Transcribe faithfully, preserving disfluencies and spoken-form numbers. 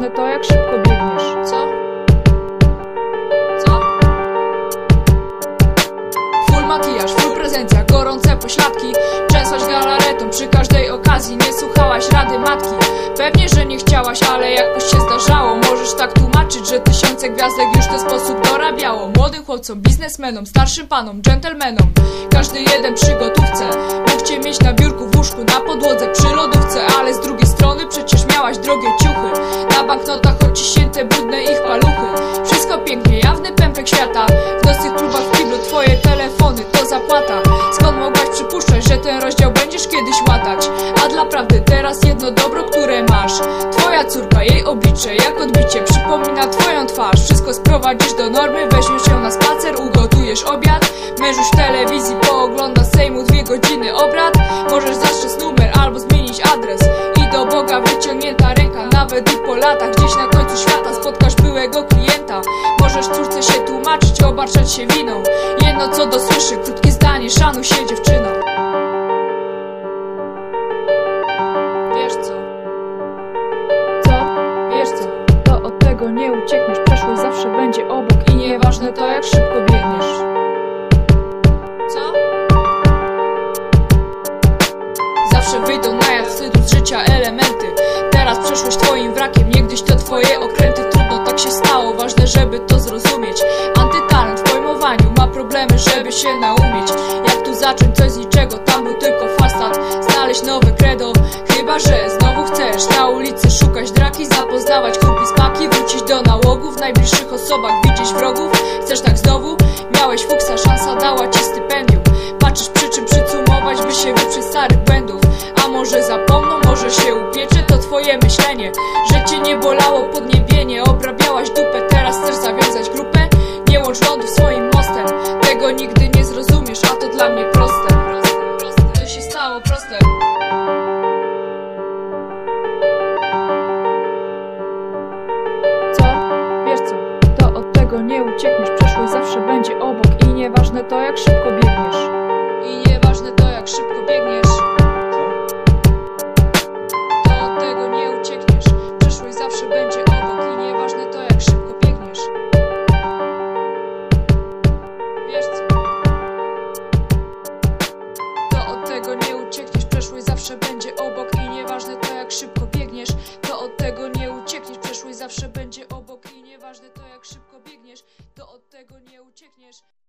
nieważne to, jak szybko biegniesz. Co? Co? Full makijaż, full prezencja, gorące pośladki. Trzęsłaś galaretą przy każdej okazji. Nie słuchałaś rady matki. Pewnie, że nie chciałaś, ale jakoś się zdarzało. Możesz tak tłumaczyć, że tysiące gwiazdek już w ten sposób dorabiało. Młodym chłopcom, biznesmenom, starszym panom, dżentelmenom. Każdy jeden przy gotówce mógł cię mieć na biurku, w łóżku, na podłodze, przy lodówce. Ale z drugiej strony przecież miałaś drogie ciuchy. Na banknotach odciśnięte, brudne ich paluchy. Wszystko pięknie, jawny pępek świata. W nocnych klubach, w kiblu twoje telefony to zapłata. Skąd mogłaś przypuszczać, że ten rozdział będziesz kiedyś łatać? A dla prawdy teraz jedno dobro, które masz. Twoja córka, jej oblicze jak odbicie przypomina twoją twarz. Wszystko sprowadzisz do normy, weźmiesz ją na spacer, ugotujesz obiad. Mężuś w telewizji poogląda z Sejmu dwie godziny obrad. Możesz zastrzec numer albo zmienić adres. I do Boga wyciągnięta ręka, nawet i po latach. Gdzieś na końcu świata spotkasz byłego klienta. Możesz córce się tłumaczyć, obarczać się winą. Jedno co dosłyszy, krótkie zdanie, szanuj się dziewczyno. Wiesz co? Co? Wiesz co? To od tego nie uciekniesz. Przeszłość zawsze będzie obok i nieważne to, jak szybko biegniesz. Co? Zawsze wyjdą na jaw wstydu z życia elementy. Teraz przeszłość twoim wrakiem, niegdyś to twoje okręty. Trudno, tak się stało, ważne żeby to zrozumieć. Antytalent w pojmowaniu ma problemy, żeby się naumieć. Jak tu zacząć coś z niczego, tam był tylko fasad. Znaleźć nowe credo, chyba że znowu chcesz na ulicy szukać draki, zapoznawać kupi spaki, wrócić do nałogu. W najbliższych osobach widzieć wrogów. Chcesz tak znowu? Miałeś fuksa, szansa dała ci stypendium. Patrzysz przy czym przycumować, by się wyprzeć starych błędów. A może zapomną, może się upiecze, to twoje myślenie, że cię nie bolało podniebienie. Obrabiałaś dupę, teraz chcesz zawiązać grupę. Nie łącz lądów swoim mostem, tego nigdy nie zrozumiesz, a to dla mnie proste. To się stało proste. Co? Wiesz co? To od tego nie uciekniesz. Przeszłość zawsze będzie obok i nieważne to, jak szybko biegniesz. I nieważne to, jak szybko biegniesz. To od tego nie uciekniesz. Przeszłość zawsze będzie obok i nieważne to, jak szybko biegniesz. Wiesz co? To od tego nie uciekniesz. Przeszłość zawsze będzie obok i nieważne to, jak szybko biegniesz. To od tego nie uciekniesz. Przeszłość zawsze będzie obok i nieważne to, jak szybko biegniesz. To od tego nie uciekniesz.